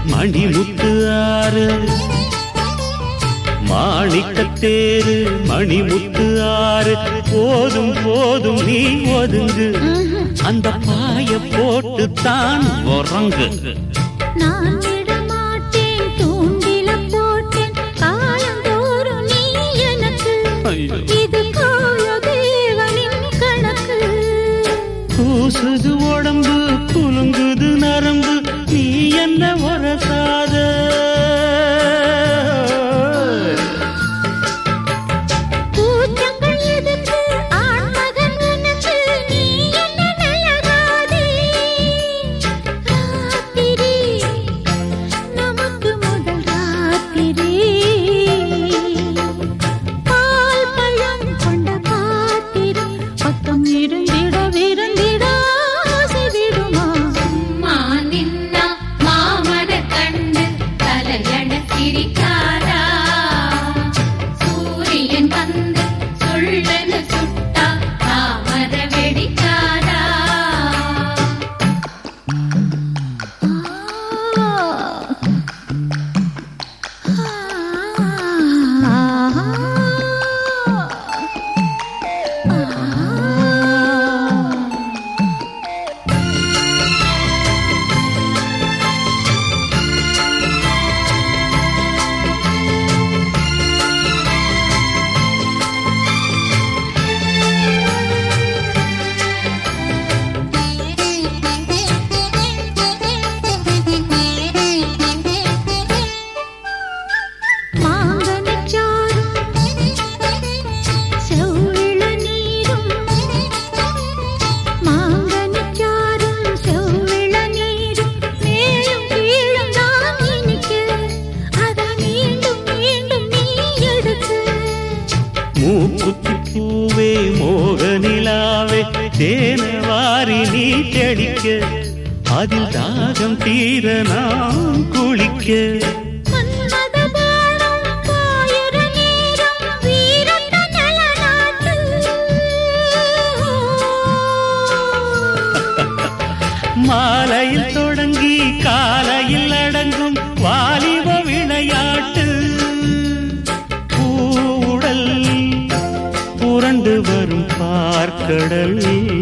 மணிமுத்து ஆறு மாணிக்கத்தேரு மணிமுத்து ஆறு போதும் போதும் நீ ஒதுங்கு அந்த பாய போட்டு தான் உறங்கு நான் விடமாட்டேன் தூண்டில போட்டேன் காலந்தோறும் நீ எனக்கு இது கால தேவனின் கணக்கு கூசுது உடம்பு குலுங்குது நரம்பு நீ என்ன வரசாத மூக்குத்தி பூவே மோகனிலாவே தேனவாரி நீ தெளிக்க அதில் தாகம் தீர நாம் குளிக்க மாலையில் தொடங்கி காலையில் அடங்கும் வாலிப விளையாட்டு பூவுடல் புரண்டு வரும் பார்க்கடல்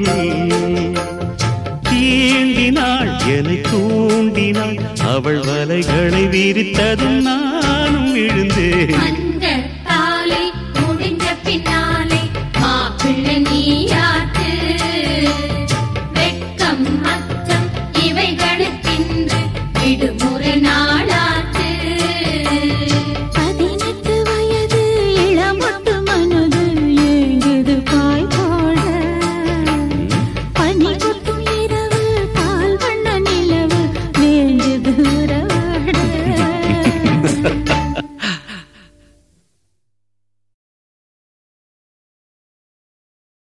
தீண்டினாள் என்னை தூண்டினாள் அவள் வலைகளை விரித்ததும் நானும் விழுந்தேன்